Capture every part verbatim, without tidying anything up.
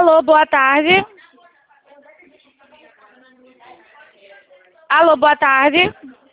Alô, boa tarde. Alô, boa tarde.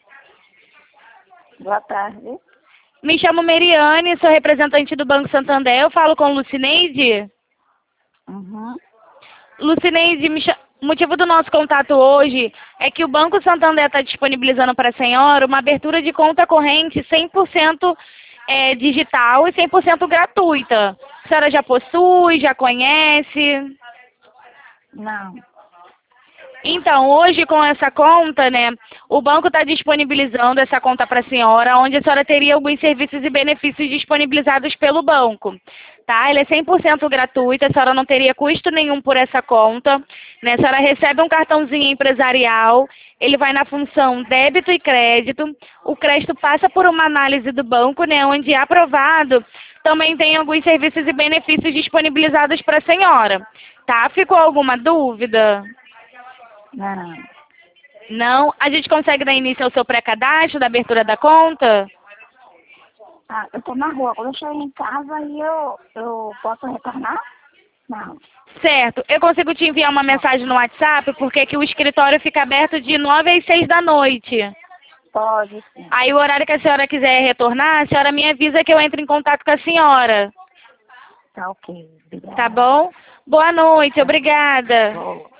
Boa tarde. Me chamo Meriane, sou representante do Banco Santander. Eu falo com Lucineide? Uhum. Lucineide, me cha- o motivo do nosso contato hoje é que o Banco Santander está disponibilizando para a senhora uma abertura de conta corrente cem por cento é, digital e cem por cento gratuita. A senhora já possui, já conhece? Não. Então, hoje com essa conta, né, o banco está disponibilizando essa conta para a senhora, onde a senhora teria alguns serviços e benefícios disponibilizados pelo banco, tá? Ele é cem por cento gratuito, a senhora não teria custo nenhum por essa conta, né? A senhora recebe um cartãozinho empresarial, ele vai na função débito e crédito, o crédito passa por uma análise do banco, né, onde é aprovado, também tem alguns serviços e benefícios disponibilizados para a senhora, tá? Ficou alguma dúvida? Não. Não? A gente consegue dar início ao seu pré-cadastro da abertura da conta? Ah, eu tô na rua. Quando eu chegar em casa e eu, eu posso retornar? Não. Certo. Eu consigo te enviar uma mensagem no WhatsApp, porque aqui o escritório fica aberto de nove às seis da noite. Pode sim. Aí o horário que a senhora quiser retornar, a senhora me avisa que eu entro em contato com a senhora. Tá ok. Obrigada. Tá bom? Boa noite, obrigada. Boa.